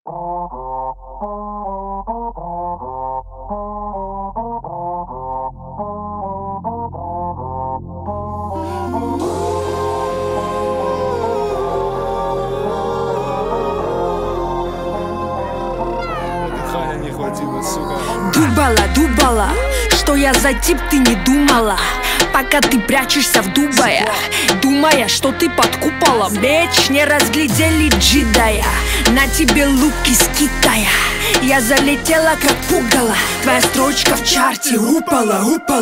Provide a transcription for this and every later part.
Не хватило, сука. Думала, что я за тип, ты не думала. Пока ты прячешься в Дубае, думая, что ты под куполом. Бич, не разглядели джедая, на тебе лук из Китая. Я залетела как пугало, твоя строчка в чарте упала.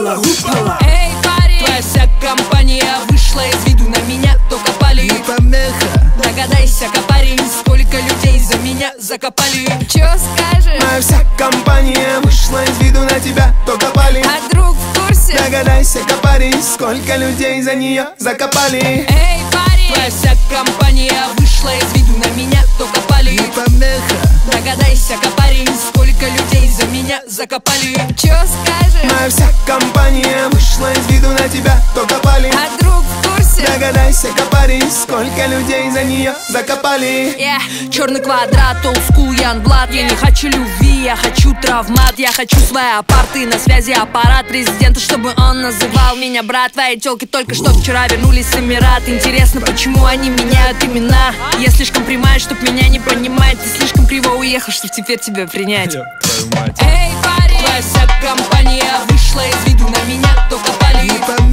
Эй, парень, твоя вся компания вышла из виду, на меня только пали. Догадайся, парень, сколько людей за меня закопали. Чё скажешь? Моя вся компания вышла из виду, на тебя только пали. А друг в курсе? Догадайся, парень, сколько людей за нее закопали. Эй, парень, твоя вся компания вышла из виду, на меня только пали. Догадайся, парень, сколько людей за меня закопали. Чё скажешь? Моя вся компания вышла из виду, на тебя только пали. А друг в курсе? Догадайся, парень, сколько людей за нее закопали. Черный квадрат, олдскул, Янблад. Я не хочу любви, я хочу травмат. Я хочу свои апарты, на связи аппарат президента, чтобы он называл меня брат. Твои тёлки только что вчера вернулись с Эмират. Интересно, почему они меняют имена? Я слишком прямая, чтоб меня не понимать. Ты слишком криво уехал, чтоб теперь тебя принять. Твою мать. Эй, парень, твоя вся компания вышла из виду, на меня только пали.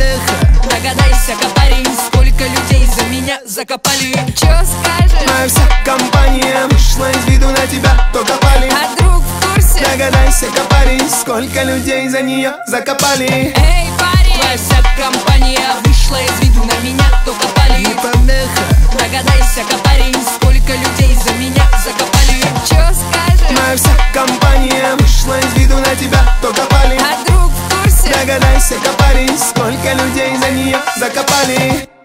Догадайся, парень, сколько людей за меня закопали. Чё скажешь? Моя вся компания вышла из виду, на тебя только пали. А друг в курсе? Догадайся, парень, сколько людей за нее закопали. Эй, парень, твоя вся компания вышла из виду, на меня только пали. Догадайся, парень, сколько людей за меня закопали. Чё скажешь? Моя вся компания вышла из виду, на тебя только пали. А друг в курсе? Догадайся, парень, сколько людей за нее закопали.